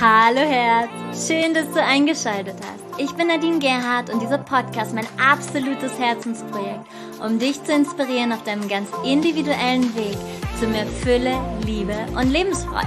Hallo Herz, schön, dass du eingeschaltet hast. Ich bin Nadine Gerhardt und dieser Podcast ist mein absolutes Herzensprojekt, um dich zu inspirieren auf deinem ganz individuellen Weg zu mehr Fülle, Liebe und Lebensfreude.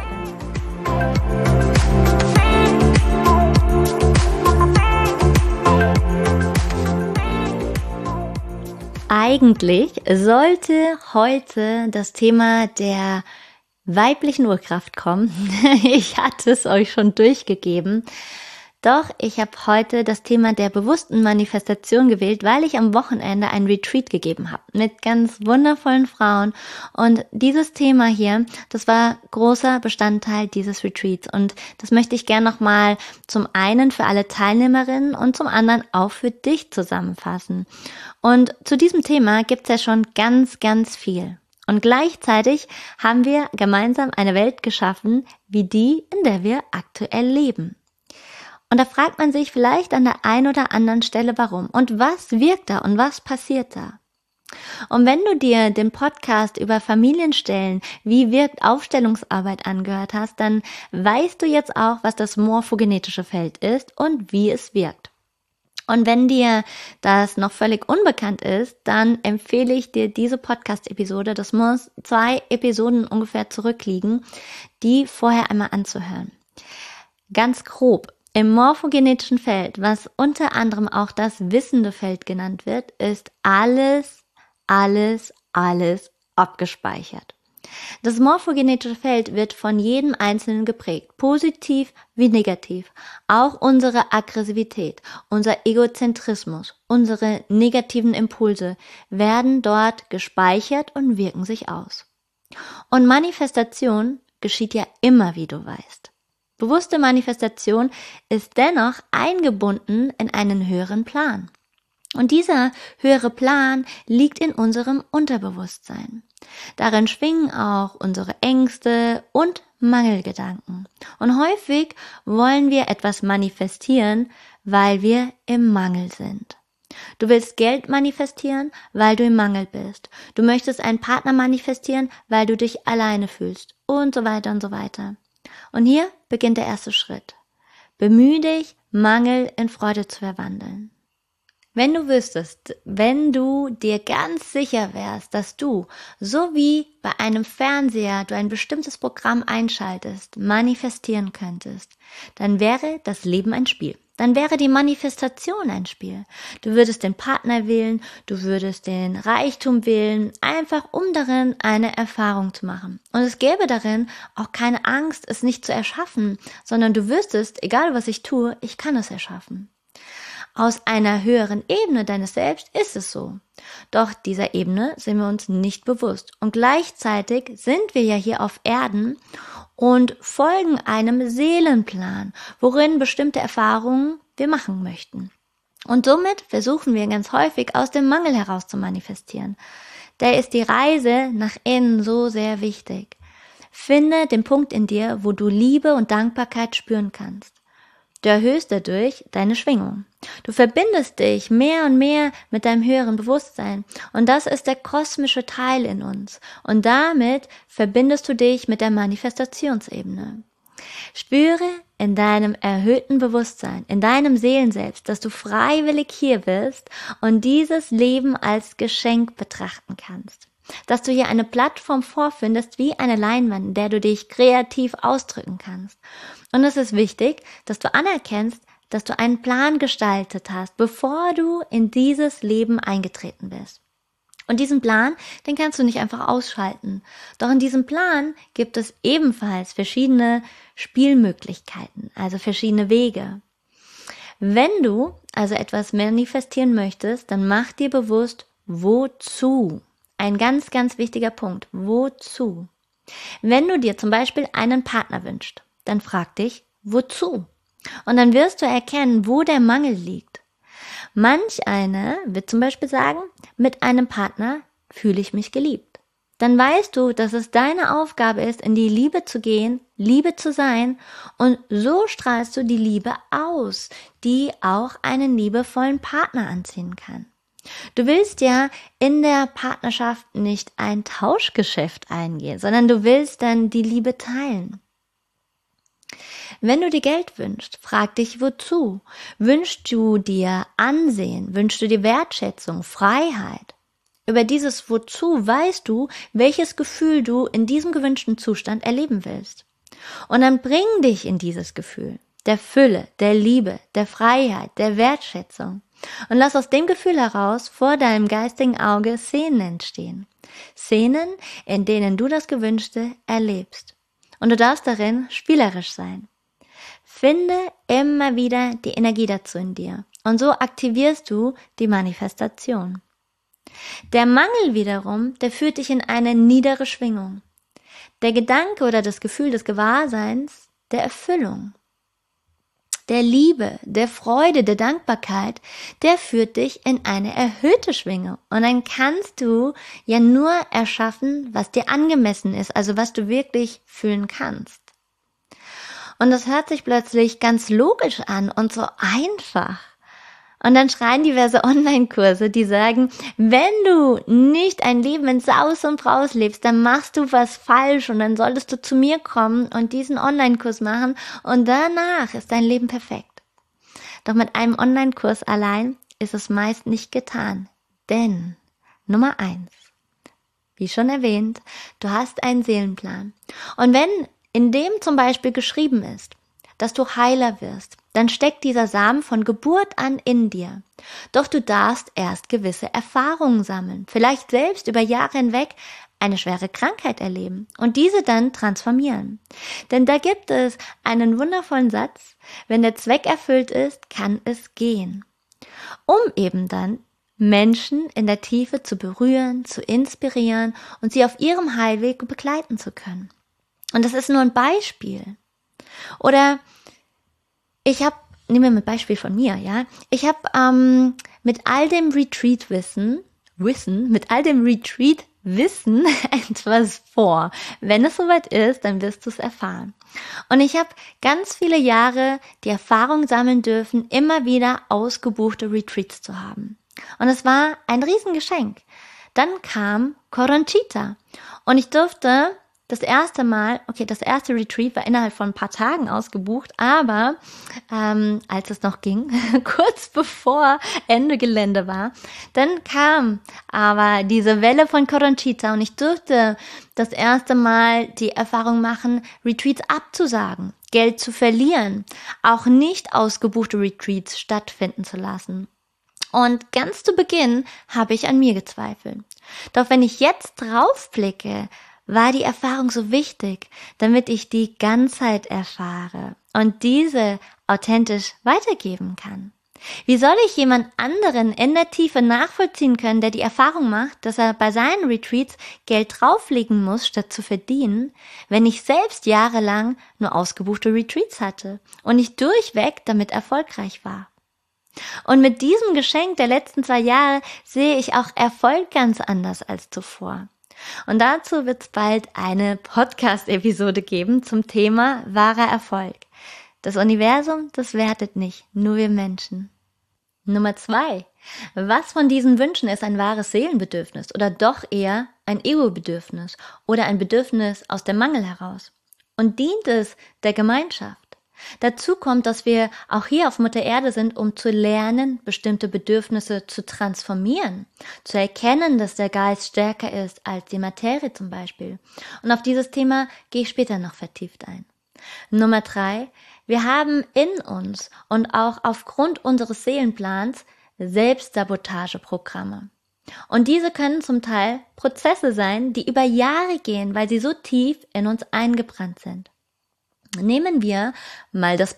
Eigentlich sollte heute das Thema der weiblichen Urkraft kommen. Ich hatte es euch schon durchgegeben. Doch ich habe heute das Thema der bewussten Manifestation gewählt, weil ich am Wochenende ein Retreat gegeben habe mit ganz wundervollen Frauen. Und dieses Thema hier, das war großer Bestandteil dieses Retreats. Und das möchte ich gerne nochmal zum einen für alle Teilnehmerinnen und zum anderen auch für dich zusammenfassen. Und zu diesem Thema gibt es ja schon ganz, ganz viel. Und gleichzeitig haben wir gemeinsam eine Welt geschaffen, wie die, in der wir aktuell leben. Und da fragt man sich vielleicht an der einen oder anderen Stelle, warum und was wirkt da und was passiert da. Und wenn du dir den Podcast über Familienstellen, wie wirkt Aufstellungsarbeit angehört hast, dann weißt du jetzt auch, was das morphogenetische Feld ist und wie es wirkt. Und wenn dir das noch völlig unbekannt ist, dann empfehle ich dir diese Podcast-Episode, das muss 2 Episoden ungefähr zurückliegen, die vorher einmal anzuhören. Ganz grob, im morphogenetischen Feld, was unter anderem auch das wissende Feld genannt wird, ist alles abgespeichert. Das morphogenetische Feld wird von jedem Einzelnen geprägt, positiv wie negativ. Auch unsere Aggressivität, unser Egozentrismus, unsere negativen Impulse werden dort gespeichert und wirken sich aus. Und Manifestation geschieht ja immer, wie du weißt. Bewusste Manifestation ist dennoch eingebunden in einen höheren Plan. Und dieser höhere Plan liegt in unserem Unterbewusstsein. Darin schwingen auch unsere Ängste und Mangelgedanken. Und häufig wollen wir etwas manifestieren, weil wir im Mangel sind. Du willst Geld manifestieren, weil du im Mangel bist. Du möchtest einen Partner manifestieren, weil du dich alleine fühlst und so weiter und so weiter. Und hier beginnt der erste Schritt. Bemühe dich, Mangel in Freude zu verwandeln. Wenn du wüsstest, wenn du dir ganz sicher wärst, dass du, so wie bei einem Fernseher du ein bestimmtes Programm einschaltest, manifestieren könntest, dann wäre das Leben ein Spiel. Dann wäre die Manifestation ein Spiel. Du würdest den Partner wählen, du würdest den Reichtum wählen, einfach um darin eine Erfahrung zu machen. Und es gäbe darin auch keine Angst, es nicht zu erschaffen, sondern du wüsstest, egal was ich tue, ich kann es erschaffen. Aus einer höheren Ebene deines Selbst ist es so. Doch dieser Ebene sind wir uns nicht bewusst. Und gleichzeitig sind wir ja hier auf Erden und folgen einem Seelenplan, worin bestimmte Erfahrungen wir machen möchten. Und somit versuchen wir ganz häufig aus dem Mangel heraus zu manifestieren. Da ist die Reise nach innen so sehr wichtig. Finde den Punkt in dir, wo du Liebe und Dankbarkeit spüren kannst. Du erhöhst dadurch deine Schwingung. Du verbindest dich mehr und mehr mit deinem höheren Bewusstsein. Und das ist der kosmische Teil in uns. Und damit verbindest du dich mit der Manifestationsebene. Spüre in deinem erhöhten Bewusstsein, in deinem Seelenselbst, dass du freiwillig hier bist und dieses Leben als Geschenk betrachten kannst. Dass du hier eine Plattform vorfindest wie eine Leinwand, in der du dich kreativ ausdrücken kannst. Und es ist wichtig, dass du anerkennst, dass du einen Plan gestaltet hast, bevor du in dieses Leben eingetreten bist. Und diesen Plan, den kannst du nicht einfach ausschalten. Doch in diesem Plan gibt es ebenfalls verschiedene Spielmöglichkeiten, also verschiedene Wege. Wenn du also etwas manifestieren möchtest, dann mach dir bewusst, wozu. Ein ganz, ganz wichtiger Punkt. Wozu? Wenn du dir zum Beispiel einen Partner wünschst, dann frag dich, wozu? Und dann wirst du erkennen, wo der Mangel liegt. Manch eine wird zum Beispiel sagen, mit einem Partner fühle ich mich geliebt. Dann weißt du, dass es deine Aufgabe ist, in die Liebe zu gehen, Liebe zu sein und so strahlst du die Liebe aus, die auch einen liebevollen Partner anziehen kann. Du willst ja in der Partnerschaft nicht ein Tauschgeschäft eingehen, sondern du willst dann die Liebe teilen. Wenn du dir Geld wünschst, frag dich wozu. Wünschst du dir Ansehen? Wünschst du dir Wertschätzung, Freiheit? Über dieses Wozu weißt du, welches Gefühl du in diesem gewünschten Zustand erleben willst. Und dann bring dich in dieses Gefühl der Fülle, der Liebe, der Freiheit, der Wertschätzung. Und lass aus dem Gefühl heraus vor deinem geistigen Auge Szenen entstehen. Szenen, in denen du das Gewünschte erlebst. Und du darfst darin spielerisch sein. Finde immer wieder die Energie dazu in dir. Und so aktivierst du die Manifestation. Der Mangel wiederum, der führt dich in eine niedere Schwingung. Der Gedanke oder das Gefühl des Gewahrseins der Erfüllung, der Liebe, der Freude, der Dankbarkeit, der führt dich in eine erhöhte Schwingung. Und dann kannst du ja nur erschaffen, was dir angemessen ist, also was du wirklich fühlen kannst. Und das hört sich plötzlich ganz logisch an und so einfach. Und dann schreien diverse Online-Kurse, die sagen, wenn du nicht ein Leben in Saus und Braus lebst, dann machst du was falsch und dann solltest du zu mir kommen und diesen Online-Kurs machen und danach ist dein Leben perfekt. Doch mit einem Online-Kurs allein ist es meist nicht getan. Denn, Nummer 1, wie schon erwähnt, du hast einen Seelenplan. Und wenn in dem zum Beispiel geschrieben ist, dass du Heiler wirst, dann steckt dieser Samen von Geburt an in dir. Doch du darfst erst gewisse Erfahrungen sammeln, vielleicht selbst über Jahre hinweg eine schwere Krankheit erleben und diese dann transformieren. Denn da gibt es einen wundervollen Satz, wenn der Zweck erfüllt ist, kann es gehen. Um eben dann Menschen in der Tiefe zu berühren, zu inspirieren und sie auf ihrem Heilweg begleiten zu können. Und das ist nur ein Beispiel. Oder nehmen wir ein Beispiel von mir, ja. Ich habe mit all dem Retreat-Wissen etwas vor. Wenn es soweit ist, dann wirst du es erfahren. Und ich habe ganz viele Jahre die Erfahrung sammeln dürfen, immer wieder ausgebuchte Retreats zu haben. Und es war ein Riesengeschenk. Dann kam Coronchita und ich durfte das erste Retreat war innerhalb von ein paar Tagen ausgebucht, aber als es noch ging, kurz bevor Ende Gelände war, dann kam aber diese Welle von Coronchita und ich durfte das erste Mal die Erfahrung machen, Retreats abzusagen, Geld zu verlieren, auch nicht ausgebuchte Retreats stattfinden zu lassen. Und ganz zu Beginn habe ich an mir gezweifelt. Doch wenn ich jetzt draufblicke, war die Erfahrung so wichtig, damit ich die Ganzheit erfahre und diese authentisch weitergeben kann. Wie soll ich jemand anderen in der Tiefe nachvollziehen können, der die Erfahrung macht, dass er bei seinen Retreats Geld drauflegen muss, statt zu verdienen, wenn ich selbst jahrelang nur ausgebuchte Retreats hatte und ich durchweg damit erfolgreich war? Und mit diesem Geschenk der letzten 2 Jahre sehe ich auch Erfolg ganz anders als zuvor. Und dazu wird es bald eine Podcast-Episode geben zum Thema wahrer Erfolg. Das Universum, das wertet nicht, nur wir Menschen. Nummer 2. Was von diesen Wünschen ist ein wahres Seelenbedürfnis oder doch eher ein Ego-Bedürfnis oder ein Bedürfnis aus dem Mangel heraus? Und dient es der Gemeinschaft? Dazu kommt, dass wir auch hier auf Mutter Erde sind, um zu lernen, bestimmte Bedürfnisse zu transformieren, zu erkennen, dass der Geist stärker ist als die Materie zum Beispiel. Und auf dieses Thema gehe ich später noch vertieft ein. Nummer 3. Wir haben in uns und auch aufgrund unseres Seelenplans Selbstsabotageprogramme. Und diese können zum Teil Prozesse sein, die über Jahre gehen, weil sie so tief in uns eingebrannt sind. Nehmen wir mal das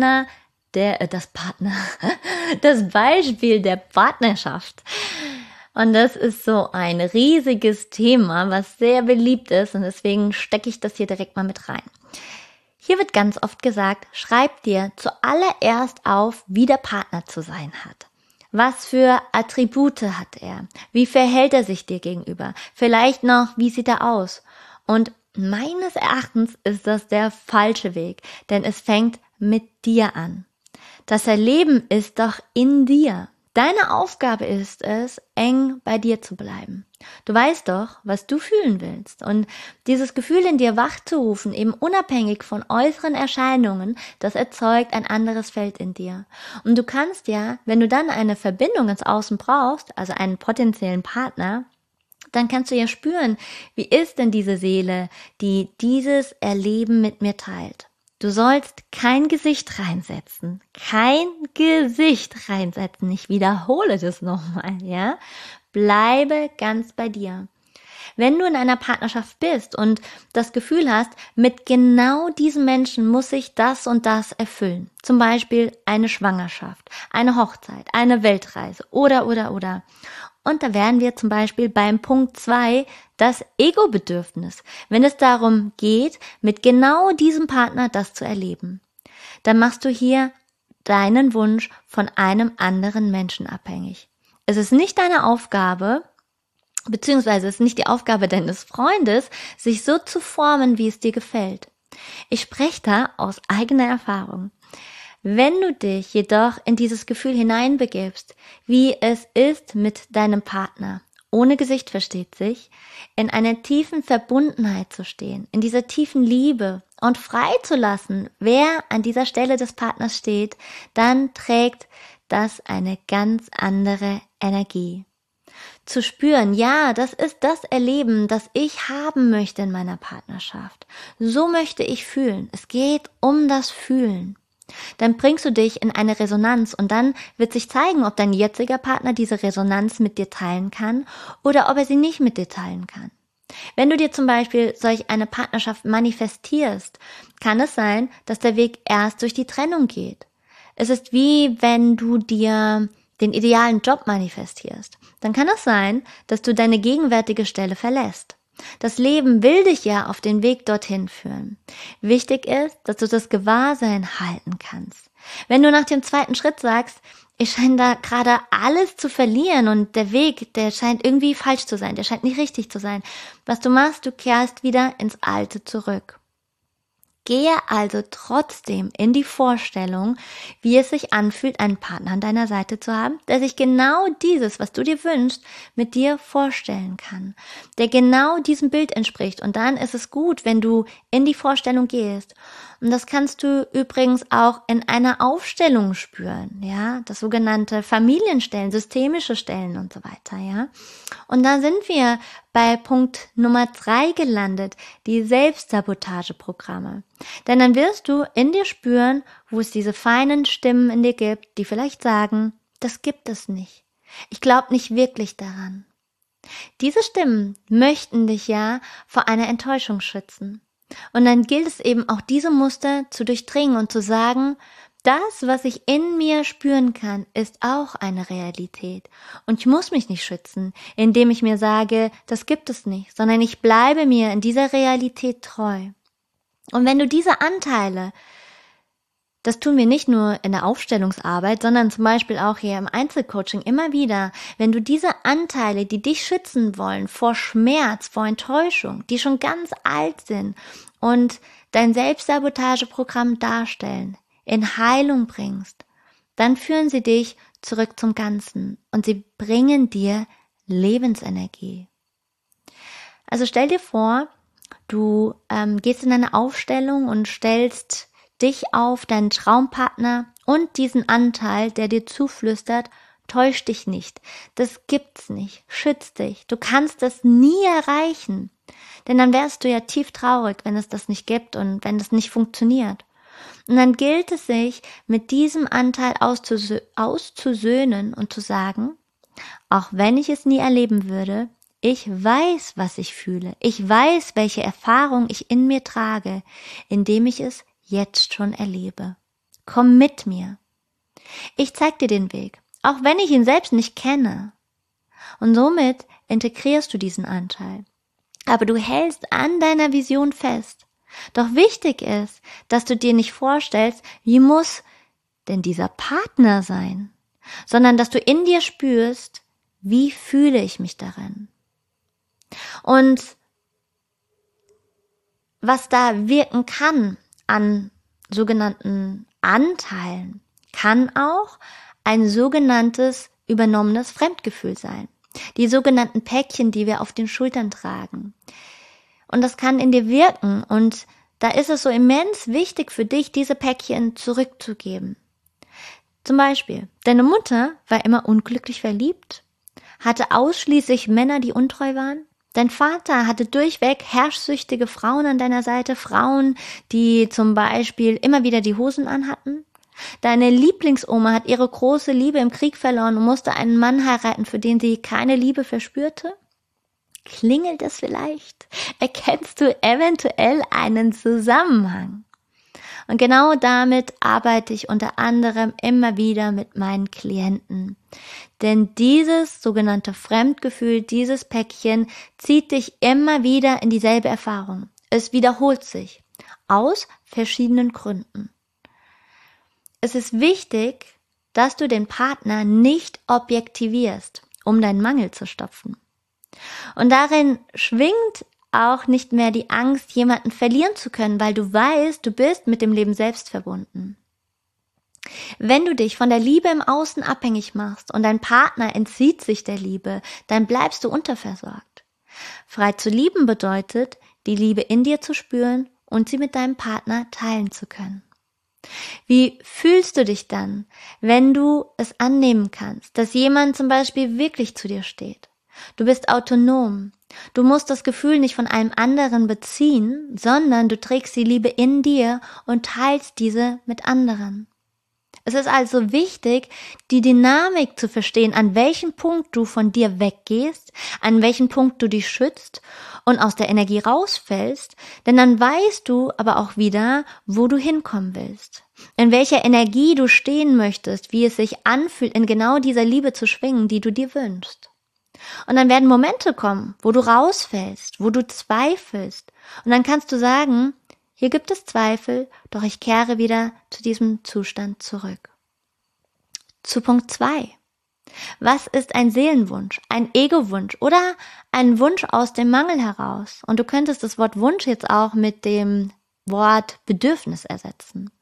Beispiel der Partnerschaft. Und das ist so ein riesiges Thema, was sehr beliebt ist und deswegen stecke ich das hier direkt mal mit rein. Hier wird ganz oft gesagt, schreib dir zuallererst auf, wie der Partner zu sein hat. Was für Attribute hat er? Wie verhält er sich dir gegenüber? Vielleicht noch, wie sieht er aus? Und meines Erachtens ist das der falsche Weg, denn es fängt mit dir an. Das Erleben ist doch in dir. Deine Aufgabe ist es, eng bei dir zu bleiben. Du weißt doch, was du fühlen willst. Und dieses Gefühl in dir wachzurufen, eben unabhängig von äußeren Erscheinungen, das erzeugt ein anderes Feld in dir. Und du kannst ja, wenn du dann eine Verbindung ins Außen brauchst, also einen potenziellen Partner, dann kannst du ja spüren, wie ist denn diese Seele, die dieses Erleben mit mir teilt. Du sollst kein Gesicht reinsetzen. Kein Gesicht reinsetzen. Ich wiederhole das nochmal, ja? Bleibe ganz bei dir. Wenn du in einer Partnerschaft bist und das Gefühl hast, mit genau diesem Menschen muss ich das und das erfüllen. Zum Beispiel eine Schwangerschaft, eine Hochzeit, eine Weltreise oder. Und da wären wir zum Beispiel beim Punkt 2, das Ego-Bedürfnis, wenn es darum geht, mit genau diesem Partner das zu erleben. Dann machst du hier deinen Wunsch von einem anderen Menschen abhängig. Es ist nicht deine Aufgabe, beziehungsweise es ist nicht die Aufgabe deines Freundes, sich so zu formen, wie es dir gefällt. Ich spreche da aus eigener Erfahrung. Wenn du dich jedoch in dieses Gefühl hineinbegibst, wie es ist mit deinem Partner, ohne Gesicht versteht sich, in einer tiefen Verbundenheit zu stehen, in dieser tiefen Liebe und frei zu lassen, wer an dieser Stelle des Partners steht, dann trägt das eine ganz andere Energie. Zu spüren, ja, das ist das Erleben, das ich haben möchte in meiner Partnerschaft. So möchte ich fühlen. Es geht um das Fühlen. Dann bringst du dich in eine Resonanz und dann wird sich zeigen, ob dein jetziger Partner diese Resonanz mit dir teilen kann oder ob er sie nicht mit dir teilen kann. Wenn du dir zum Beispiel solch eine Partnerschaft manifestierst, kann es sein, dass der Weg erst durch die Trennung geht. Es ist wie wenn du dir den idealen Job manifestierst. Dann kann es sein, dass du deine gegenwärtige Stelle verlässt. Das Leben will dich ja auf den Weg dorthin führen. Wichtig ist, dass du das Gewahrsein halten kannst. Wenn du nach dem zweiten Schritt sagst, ich scheine da gerade alles zu verlieren und der Weg, der scheint irgendwie falsch zu sein, der scheint nicht richtig zu sein. Was du machst, du kehrst wieder ins Alte zurück. Gehe also trotzdem in die Vorstellung, wie es sich anfühlt, einen Partner an deiner Seite zu haben, der sich genau dieses, was du dir wünschst, mit dir vorstellen kann, der genau diesem Bild entspricht. Und dann ist es gut, wenn du in die Vorstellung gehst. Und das kannst du übrigens auch in einer Aufstellung spüren, ja, das sogenannte Familienstellen, systemische Stellen und so weiter, ja. Und da sind wir bei Punkt Nummer 3 gelandet, die Selbstsabotageprogramme. Denn dann wirst du in dir spüren, wo es diese feinen Stimmen in dir gibt, die vielleicht sagen, das gibt es nicht. Ich glaube nicht wirklich daran. Diese Stimmen möchten dich ja vor einer Enttäuschung schützen. Und dann gilt es eben auch diese Muster zu durchdringen und zu sagen, das, was ich in mir spüren kann, ist auch eine Realität. Und ich muss mich nicht schützen, indem ich mir sage, das gibt es nicht, sondern ich bleibe mir in dieser Realität treu. Und wenn du diese Anteile, das tun wir nicht nur in der Aufstellungsarbeit, sondern zum Beispiel auch hier im Einzelcoaching immer wieder, wenn du diese Anteile, die dich schützen wollen vor Schmerz, vor Enttäuschung, die schon ganz alt sind und dein Selbstsabotageprogramm darstellen, in Heilung bringst, dann führen sie dich zurück zum Ganzen und sie bringen dir Lebensenergie. Also stell dir vor, du gehst in eine Aufstellung und stellst dich auf deinen Traumpartner und diesen Anteil, der dir zuflüstert, täusch dich nicht, das gibt's nicht, schütz dich, du kannst das nie erreichen, denn dann wärst du ja tief traurig, wenn es das nicht gibt und wenn das nicht funktioniert. Und dann gilt es sich, mit diesem Anteil auszusöhnen und zu sagen, auch wenn ich es nie erleben würde, ich weiß, was ich fühle. Ich weiß, welche Erfahrung ich in mir trage, indem ich es jetzt schon erlebe. Komm mit mir. Ich zeig dir den Weg, auch wenn ich ihn selbst nicht kenne. Und somit integrierst du diesen Anteil. Aber du hältst an deiner Vision fest. Doch wichtig ist, dass du dir nicht vorstellst, wie muss denn dieser Partner sein, sondern dass du in dir spürst, wie fühle ich mich darin. Und was da wirken kann an sogenannten Anteilen, kann auch ein sogenanntes übernommenes Fremdgefühl sein. Die sogenannten Päckchen, die wir auf den Schultern tragen. Und das kann in dir wirken und da ist es so immens wichtig für dich, diese Päckchen zurückzugeben. Zum Beispiel, deine Mutter war immer unglücklich verliebt, hatte ausschließlich Männer, die untreu waren. Dein Vater hatte durchweg herrschsüchtige Frauen an deiner Seite, Frauen, die zum Beispiel immer wieder die Hosen anhatten. Deine Lieblingsoma hat ihre große Liebe im Krieg verloren und musste einen Mann heiraten, für den sie keine Liebe verspürte. Klingelt es vielleicht? Erkennst du eventuell einen Zusammenhang? Und genau damit arbeite ich unter anderem immer wieder mit meinen Klienten. Denn dieses sogenannte Fremdgefühl, dieses Päckchen zieht dich immer wieder in dieselbe Erfahrung. Es wiederholt sich aus verschiedenen Gründen. Es ist wichtig, dass du den Partner nicht objektivierst, um deinen Mangel zu stopfen. Und darin schwingt auch nicht mehr die Angst, jemanden verlieren zu können, weil du weißt, du bist mit dem Leben selbst verbunden. Wenn du dich von der Liebe im Außen abhängig machst und dein Partner entzieht sich der Liebe, dann bleibst du unterversorgt. Frei zu lieben bedeutet, die Liebe in dir zu spüren und sie mit deinem Partner teilen zu können. Wie fühlst du dich dann, wenn du es annehmen kannst, dass jemand zum Beispiel wirklich zu dir steht? Du bist autonom. Du musst das Gefühl nicht von einem anderen beziehen, sondern du trägst die Liebe in dir und teilst diese mit anderen. Es ist also wichtig, die Dynamik zu verstehen, an welchem Punkt du von dir weggehst, an welchem Punkt du dich schützt und aus der Energie rausfällst, denn dann weißt du aber auch wieder, wo du hinkommen willst, in welcher Energie du stehen möchtest, wie es sich anfühlt, in genau dieser Liebe zu schwingen, die du dir wünschst. Und dann werden Momente kommen, wo du rausfällst, wo du zweifelst. Und dann kannst du sagen, hier gibt es Zweifel, doch ich kehre wieder zu diesem Zustand zurück. Zu Punkt 2. Was ist ein Seelenwunsch, ein Ego-Wunsch oder ein Wunsch aus dem Mangel heraus? Und du könntest das Wort Wunsch jetzt auch mit dem Wort Bedürfnis ersetzen.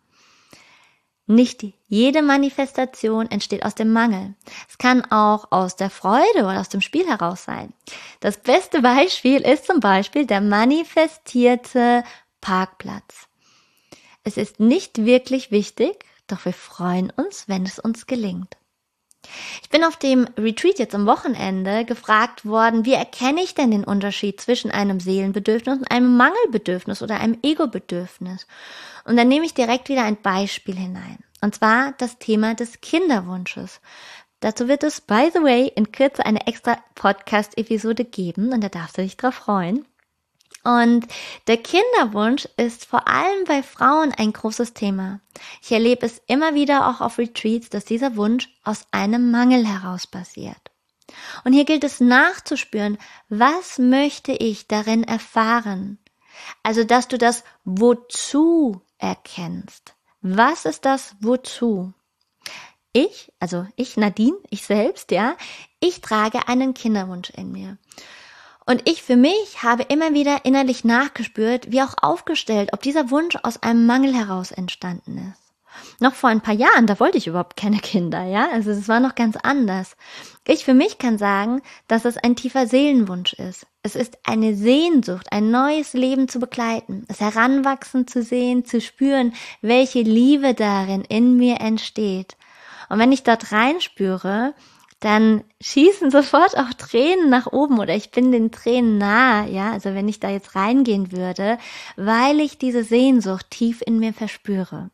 Nicht jede Manifestation entsteht aus dem Mangel. Es kann auch aus der Freude oder aus dem Spiel heraus sein. Das beste Beispiel ist zum Beispiel der manifestierte Parkplatz. Es ist nicht wirklich wichtig, doch wir freuen uns, wenn es uns gelingt. Ich bin auf dem Retreat jetzt am Wochenende gefragt worden, wie erkenne ich denn den Unterschied zwischen einem Seelenbedürfnis und einem Mangelbedürfnis oder einem Ego-Bedürfnis? Und dann nehme ich direkt wieder ein Beispiel hinein. Und zwar das Thema des Kinderwunsches. Dazu wird es, by the way, in Kürze eine extra Podcast-Episode geben und da darfst du dich drauf freuen. Und der Kinderwunsch ist vor allem bei Frauen ein großes Thema. Ich erlebe es immer wieder auch auf Retreats, dass dieser Wunsch aus einem Mangel heraus passiert. Und hier gilt es nachzuspüren, was möchte ich darin erfahren? Also, dass du das Wozu erkennst. Was ist das Wozu? Ich Nadine, ich selbst, ich trage einen Kinderwunsch in mir. Und ich für mich habe immer wieder innerlich nachgespürt, wie auch aufgestellt, ob dieser Wunsch aus einem Mangel heraus entstanden ist. Noch vor ein paar Jahren, da wollte ich überhaupt keine Kinder, also es war noch ganz anders. Ich für mich kann sagen, dass es ein tiefer Seelenwunsch ist. Es ist eine Sehnsucht, ein neues Leben zu begleiten, es heranwachsen zu sehen, zu spüren, welche Liebe darin in mir entsteht. Und wenn ich dort reinspüre, dann schießen sofort auch Tränen nach oben oder ich bin den Tränen nahe, also wenn ich da jetzt reingehen würde, weil ich diese Sehnsucht tief in mir verspüre.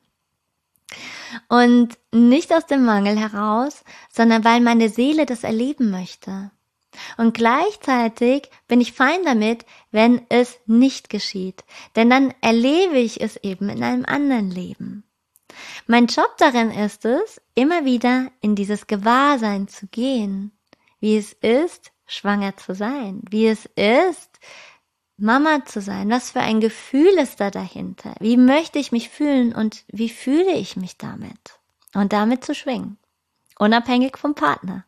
Und nicht aus dem Mangel heraus, sondern weil meine Seele das erleben möchte. Und gleichzeitig bin ich fein damit, wenn es nicht geschieht, denn dann erlebe ich es eben in einem anderen Leben. Mein Job darin ist es, immer wieder in dieses Gewahrsein zu gehen, wie es ist, schwanger zu sein, wie es ist, Mama zu sein, was für ein Gefühl ist da dahinter, wie möchte ich mich fühlen und wie fühle ich mich damit und damit zu schwingen, unabhängig vom Partner.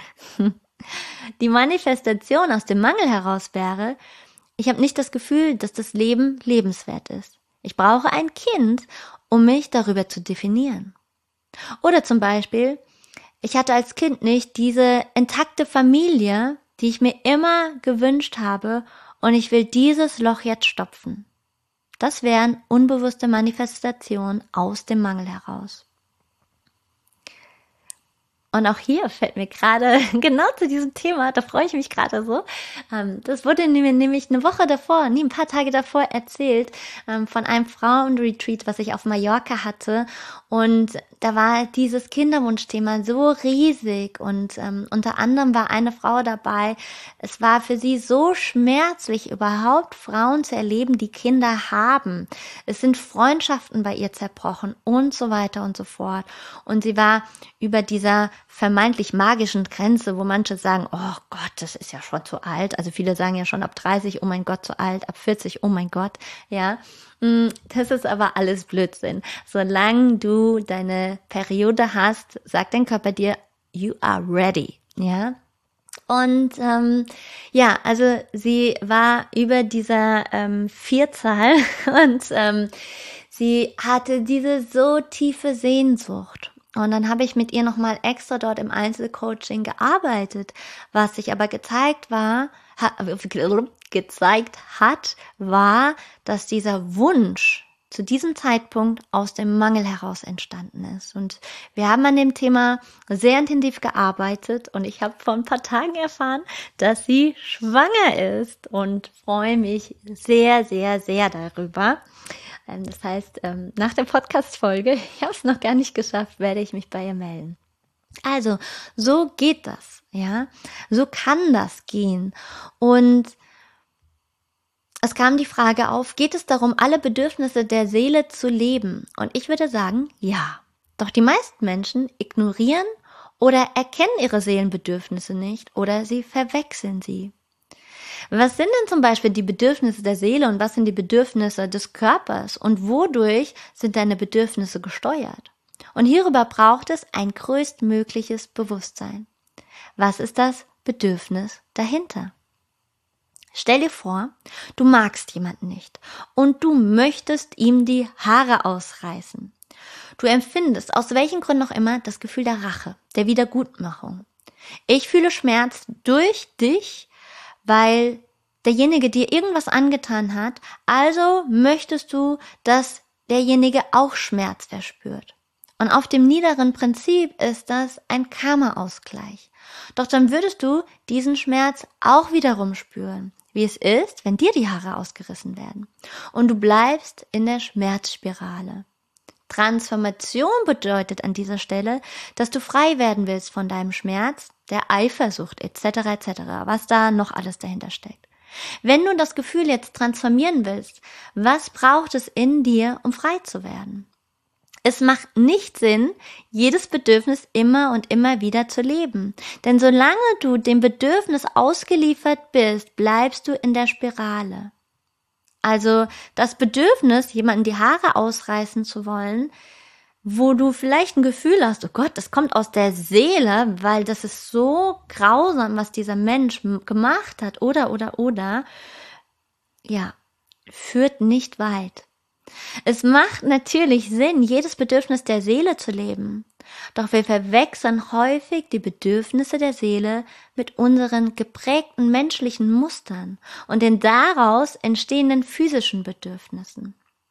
Die Manifestation aus dem Mangel heraus wäre, ich habe nicht das Gefühl, dass das Leben lebenswert ist. Ich brauche ein Kind, um mich darüber zu definieren. Oder zum Beispiel, ich hatte als Kind nicht diese intakte Familie, die ich mir immer gewünscht habe und ich will dieses Loch jetzt stopfen. Das wären unbewusste Manifestationen aus dem Mangel heraus. Und auch hier fällt mir gerade genau zu diesem Thema, da freue ich mich gerade so. Das wurde mir nämlich ein paar Tage davor erzählt von einem Frauenretreat, was ich auf Mallorca hatte. Und da war dieses Kinderwunschthema so riesig und unter anderem war eine Frau dabei. Es war für sie so schmerzlich, überhaupt Frauen zu erleben, die Kinder haben. Es sind Freundschaften bei ihr zerbrochen und so weiter und so fort. Und sie war über dieser vermeintlich magischen Grenze, wo manche sagen, oh Gott, das ist ja schon zu alt. Also viele sagen ja schon ab 30, oh mein Gott, zu alt, ab 40, oh mein Gott, ja. Das ist aber alles Blödsinn. Solange du deine Periode hast, sagt dein Körper dir, you are ready, ja. Und also sie war über dieser Vierzahl und sie hatte diese so tiefe Sehnsucht. Und dann habe ich mit ihr nochmal extra dort im Einzelcoaching gearbeitet. Was sich aber gezeigt hat, war, dass dieser Wunsch zu diesem Zeitpunkt aus dem Mangel heraus entstanden ist. Und wir haben an dem Thema sehr intensiv gearbeitet und ich habe vor ein paar Tagen erfahren, dass sie schwanger ist und freue mich sehr, sehr, sehr darüber. Das heißt, nach der Podcast-Folge, ich habe es noch gar nicht geschafft, werde ich mich bei ihr melden. Also, so geht das, ja, so kann das gehen. Und es kam die Frage auf, geht es darum, alle Bedürfnisse der Seele zu leben? Und ich würde sagen, ja. Doch die meisten Menschen ignorieren oder erkennen ihre Seelenbedürfnisse nicht oder sie verwechseln sie. Was sind denn zum Beispiel die Bedürfnisse der Seele und was sind die Bedürfnisse des Körpers und wodurch sind deine Bedürfnisse gesteuert? Und hierüber braucht es ein größtmögliches Bewusstsein. Was ist das Bedürfnis dahinter? Stell dir vor, du magst jemanden nicht und du möchtest ihm die Haare ausreißen. Du empfindest, aus welchen Gründen auch immer, das Gefühl der Rache, der Wiedergutmachung. Ich fühle Schmerz durch dich, weil derjenige dir irgendwas angetan hat, also möchtest du, dass derjenige auch Schmerz verspürt. Und auf dem niederen Prinzip ist das ein Karma-Ausgleich. Doch dann würdest du diesen Schmerz auch wiederum spüren, wie es ist, wenn dir die Haare ausgerissen werden. Und du bleibst in der Schmerzspirale. Transformation bedeutet an dieser Stelle, dass du frei werden willst von deinem Schmerz, der Eifersucht etc., was da noch alles dahinter steckt. Wenn du das Gefühl jetzt transformieren willst, was braucht es in dir, um frei zu werden? Es macht nicht Sinn, jedes Bedürfnis immer und immer wieder zu leben. Denn solange du dem Bedürfnis ausgeliefert bist, bleibst du in der Spirale. Also das Bedürfnis, jemanden die Haare ausreißen zu wollen, wo du vielleicht ein Gefühl hast, oh Gott, das kommt aus der Seele, weil das ist so grausam, was dieser Mensch gemacht hat, oder, ja, führt nicht weit. Es macht natürlich Sinn, jedes Bedürfnis der Seele zu leben. Doch wir verwechseln häufig die Bedürfnisse der Seele mit unseren geprägten menschlichen Mustern und den daraus entstehenden physischen Bedürfnissen.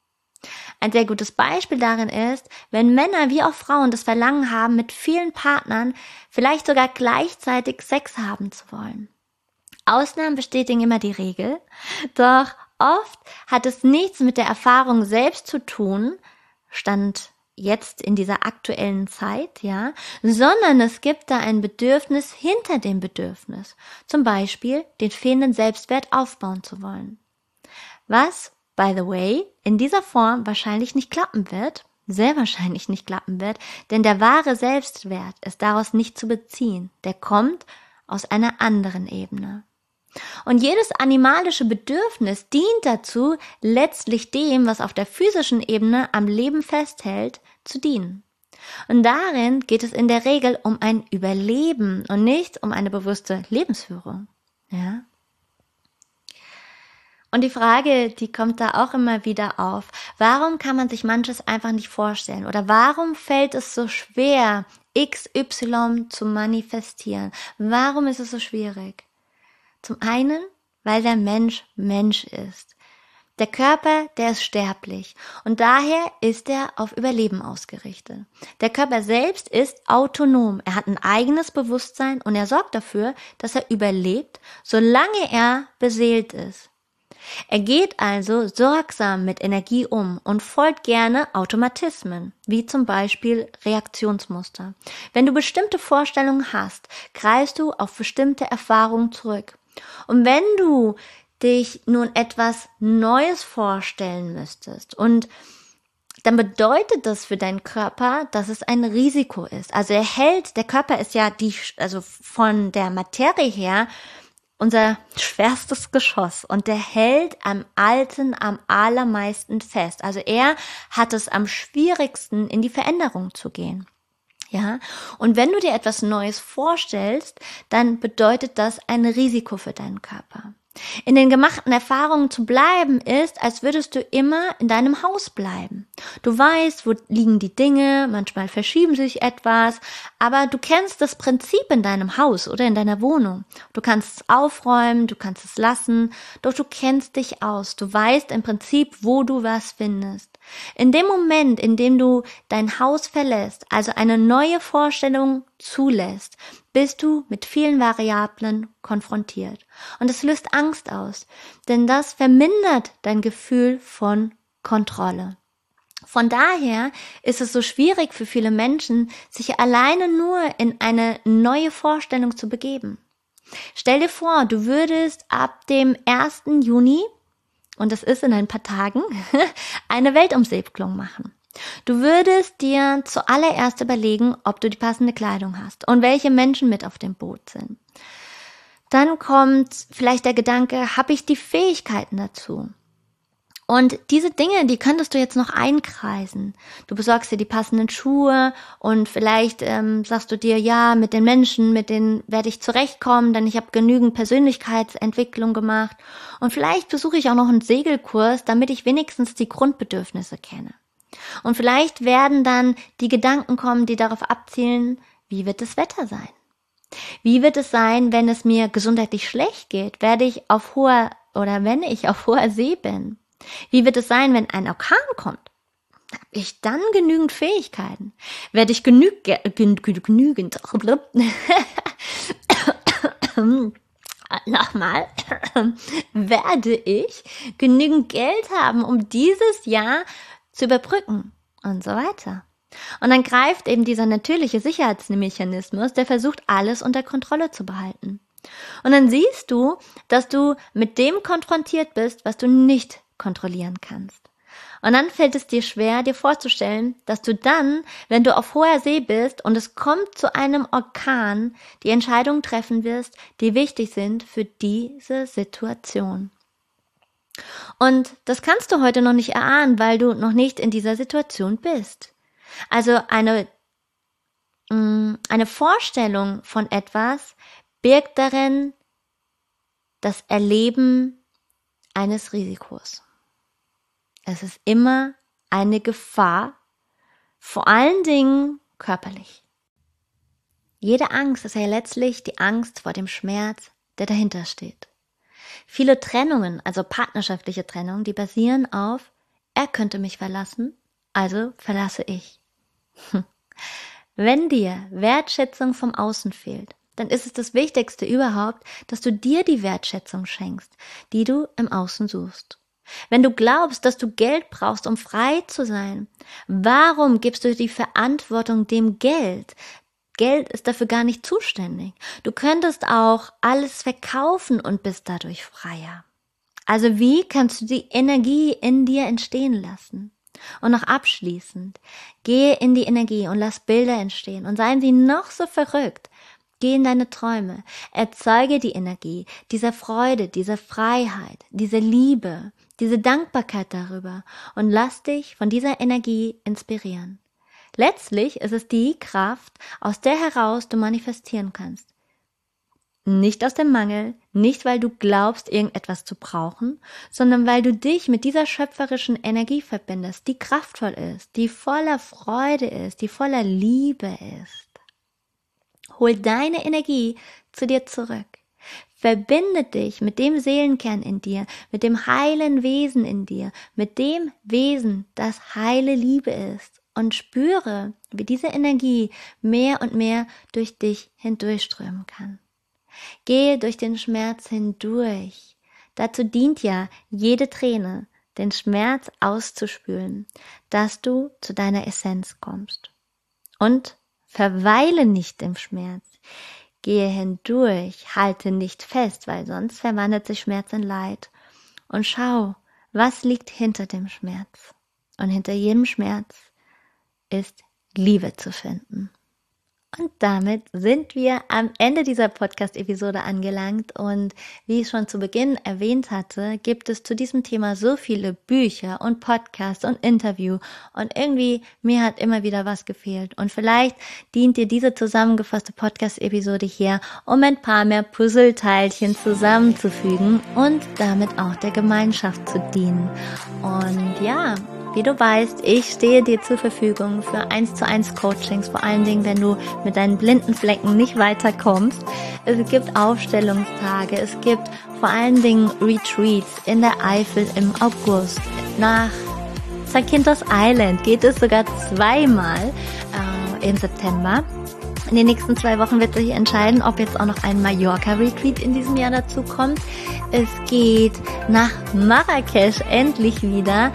Ein sehr gutes Beispiel darin ist, wenn Männer wie auch Frauen das Verlangen haben, mit vielen Partnern vielleicht sogar gleichzeitig Sex haben zu wollen. Ausnahmen bestätigen immer die Regel, doch oft hat es nichts mit der Erfahrung selbst zu tun, Stand jetzt in dieser aktuellen Zeit, ja, sondern es gibt da ein Bedürfnis hinter dem Bedürfnis. Zum Beispiel den fehlenden Selbstwert aufbauen zu wollen. Was, by the way, in dieser Form wahrscheinlich nicht klappen wird, sehr wahrscheinlich nicht klappen wird, denn der wahre Selbstwert ist daraus nicht zu beziehen. Der kommt aus einer anderen Ebene. Und jedes animalische Bedürfnis dient dazu, letztlich dem, was auf der physischen Ebene am Leben festhält, zu dienen. Und darin geht es in der Regel um ein Überleben und nicht um eine bewusste Lebensführung. Ja? Und die Frage, die kommt da auch immer wieder auf, warum kann man sich manches einfach nicht vorstellen? Oder warum fällt es so schwer, XY zu manifestieren? Warum ist es so schwierig? Zum einen, weil der Mensch Mensch ist. Der Körper, der ist sterblich und daher ist er auf Überleben ausgerichtet. Der Körper selbst ist autonom. Er hat ein eigenes Bewusstsein und er sorgt dafür, dass er überlebt, solange er beseelt ist. Er geht also sorgsam mit Energie um und folgt gerne Automatismen, wie zum Beispiel Reaktionsmuster. Wenn du bestimmte Vorstellungen hast, greifst du auf bestimmte Erfahrungen zurück. Und wenn du dich nun etwas Neues vorstellen müsstest und dann bedeutet das für deinen Körper, dass es ein Risiko ist. Also der Körper ist ja also von der Materie her unser schwerstes Geschoss und der hält am Alten am allermeisten fest. Also er hat es am schwierigsten, in die Veränderung zu gehen. Ja, und wenn du dir etwas Neues vorstellst, dann bedeutet das ein Risiko für deinen Körper. In den gemachten Erfahrungen zu bleiben ist, als würdest du immer in deinem Haus bleiben. Du weißt, wo liegen die Dinge, manchmal verschieben sich etwas, aber du kennst das Prinzip in deinem Haus oder in deiner Wohnung. Du kannst es aufräumen, du kannst es lassen, doch du kennst dich aus. Du weißt im Prinzip, wo du was findest. In dem Moment, in dem du dein Haus verlässt, also eine neue Vorstellung zulässt, bist du mit vielen Variablen konfrontiert. Und es löst Angst aus, denn das vermindert dein Gefühl von Kontrolle. Von daher ist es so schwierig für viele Menschen, sich alleine nur in eine neue Vorstellung zu begeben. Stell dir vor, du würdest ab dem 1. Juni, und das ist in ein paar Tagen, eine Weltumsegelung machen. Du würdest dir zuallererst überlegen, ob du die passende Kleidung hast und welche Menschen mit auf dem Boot sind. Dann kommt vielleicht der Gedanke, habe ich die Fähigkeiten dazu? Und diese Dinge, die könntest du jetzt noch einkreisen. Du besorgst dir die passenden Schuhe und vielleicht sagst du dir, ja, mit den Menschen, mit denen werde ich zurechtkommen, denn ich habe genügend Persönlichkeitsentwicklung gemacht. Und vielleicht besuche ich auch noch einen Segelkurs, damit ich wenigstens die Grundbedürfnisse kenne. Und vielleicht werden dann die Gedanken kommen, die darauf abzielen, wie wird das Wetter sein? Wie wird es sein, wenn es mir gesundheitlich schlecht geht? Wenn ich auf hoher See bin? Wie wird es sein, wenn ein Orkan kommt? Habe ich dann genügend Fähigkeiten? Werde ich genügend nochmal, werde ich genügend Geld haben, um dieses Jahr zu überbrücken und so weiter. Und dann greift eben dieser natürliche Sicherheitsmechanismus, der versucht, alles unter Kontrolle zu behalten. Und dann siehst du, dass du mit dem konfrontiert bist, was du nicht kontrollieren kannst. Und dann fällt es dir schwer, dir vorzustellen, dass du dann, wenn du auf hoher See bist und es kommt zu einem Orkan, die Entscheidungen treffen wirst, die wichtig sind für diese Situation. Und das kannst du heute noch nicht erahnen, weil du noch nicht in dieser Situation bist. Also eine Vorstellung von etwas birgt darin das Erleben eines Risikos. Es ist immer eine Gefahr, vor allen Dingen körperlich. Jede Angst ist ja letztlich die Angst vor dem Schmerz, der dahinter steht. Viele Trennungen, also partnerschaftliche Trennungen, die basieren auf, er könnte mich verlassen, also verlasse ich. Wenn dir Wertschätzung vom Außen fehlt, dann ist es das Wichtigste überhaupt, dass du dir die Wertschätzung schenkst, die du im Außen suchst. Wenn du glaubst, dass du Geld brauchst, um frei zu sein, warum gibst du die Verantwortung dem Geld? Geld ist dafür gar nicht zuständig. Du könntest auch alles verkaufen und bist dadurch freier. Also wie kannst du die Energie in dir entstehen lassen? Und noch abschließend, gehe in die Energie und lass Bilder entstehen und seien sie noch so verrückt. Geh in deine Träume, erzeuge die Energie, dieser Freude, dieser Freiheit, diese Liebe, diese Dankbarkeit darüber und lass dich von dieser Energie inspirieren. Letztlich ist es die Kraft, aus der heraus du manifestieren kannst. Nicht aus dem Mangel, nicht weil du glaubst, irgendetwas zu brauchen, sondern weil du dich mit dieser schöpferischen Energie verbindest, die kraftvoll ist, die voller Freude ist, die voller Liebe ist. Hol deine Energie zu dir zurück. Verbinde dich mit dem Seelenkern in dir, mit dem heilen Wesen in dir, mit dem Wesen, das heile Liebe ist und spüre, wie diese Energie mehr und mehr durch dich hindurchströmen kann. Gehe durch den Schmerz hindurch. Dazu dient ja jede Träne, den Schmerz auszuspülen, dass du zu deiner Essenz kommst. Und verweile nicht im Schmerz. Gehe hindurch, halte nicht fest, weil sonst verwandelt sich Schmerz in Leid. Und schau, was liegt hinter dem Schmerz. Und hinter jedem Schmerz ist Liebe zu finden. Und damit sind wir am Ende dieser Podcast-Episode angelangt und wie ich schon zu Beginn erwähnt hatte, gibt es zu diesem Thema so viele Bücher und Podcasts und Interview und irgendwie mir hat immer wieder was gefehlt und vielleicht dient dir diese zusammengefasste Podcast-Episode hier, um ein paar mehr Puzzleteilchen zusammenzufügen und damit auch der Gemeinschaft zu dienen. Und ja, wie du weißt, ich stehe dir zur Verfügung für 1:1 Coachings, vor allen Dingen, wenn du mit deinen blinden Flecken nicht weiterkommst. Es gibt Aufstellungstage, es gibt vor allen Dingen Retreats in der Eifel im August. Nach Zakynthos Island geht es sogar zweimal im September. In den nächsten 2 Wochen wird sich entscheiden, ob jetzt auch noch ein Mallorca-Retreat in diesem Jahr dazu kommt. Es geht nach Marrakesch endlich wieder.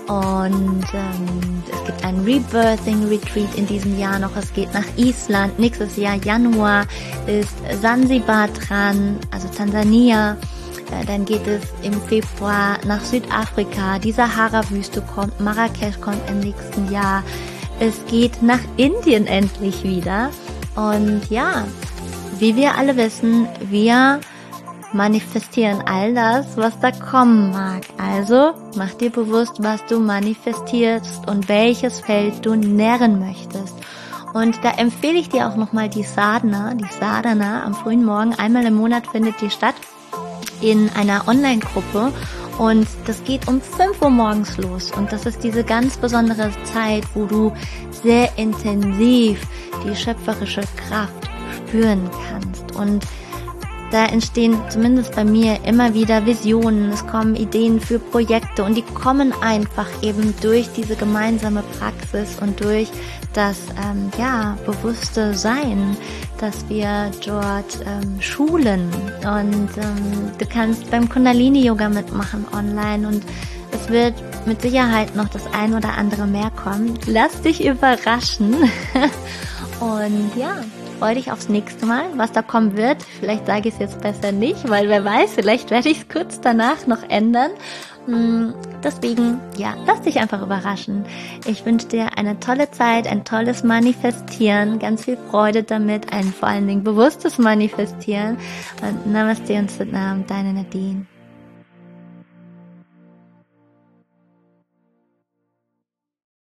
Und es gibt ein Rebirthing-Retreat in diesem Jahr noch. Es geht nach Island. Nächstes Jahr, Januar, ist Sansibar dran, also Tansania. Dann geht es im Februar nach Südafrika. Die Sahara-Wüste kommt. Marrakesch kommt im nächsten Jahr. Es geht nach Indien endlich wieder. Und ja, wie wir alle wissen, wir manifestieren all das, was da kommen mag. Also mach dir bewusst, was du manifestierst und welches Feld du nähren möchtest. Und da empfehle ich dir auch nochmal die Sadhana am frühen Morgen. Einmal im Monat findet die statt in einer Online-Gruppe. Und das geht um 5 Uhr morgens los. Und das ist diese ganz besondere Zeit, wo du sehr intensiv die schöpferische Kraft spüren kannst. Und da entstehen zumindest bei mir immer wieder Visionen, es kommen Ideen für Projekte und die kommen einfach eben durch diese gemeinsame Praxis und durch das bewusste Sein, dass wir dort schulen. Und du kannst beim Kundalini-Yoga mitmachen online und es wird mit Sicherheit noch das ein oder andere mehr kommen. Lass dich überraschen und ja, freue dich aufs nächste Mal, was da kommen wird. Vielleicht sage ich es jetzt besser nicht, weil wer weiß, vielleicht werde ich es kurz danach noch ändern. Deswegen, ja, lass dich einfach überraschen. Ich wünsche dir eine tolle Zeit, ein tolles Manifestieren, ganz viel Freude damit, ein vor allen Dingen bewusstes Manifestieren. Und Namaste und Satnam, deine Nadine.